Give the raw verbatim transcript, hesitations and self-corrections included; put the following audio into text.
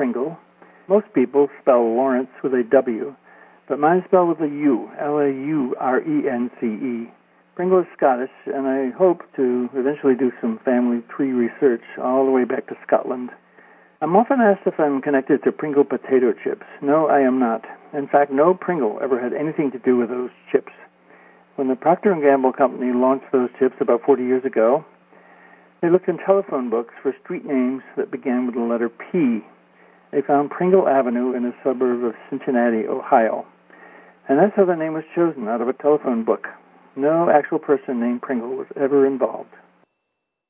Pringle. Most people spell Lawrence with a W, but mine is spelled with a U, L A U R E N C E. Pringle is Scottish, and I hope to eventually do some family tree research all the way back to Scotland. I'm often asked if I'm connected to Pringle potato chips. No, I am not. In fact, no Pringle ever had anything to do with those chips. When the Procter and Gamble company launched those chips about forty years ago, they looked in telephone books for street names that began with the letter P. They found Pringle Avenue in a suburb of Cincinnati, Ohio. And that's how the name was chosen, out of a telephone book. No actual person named Pringle was ever involved.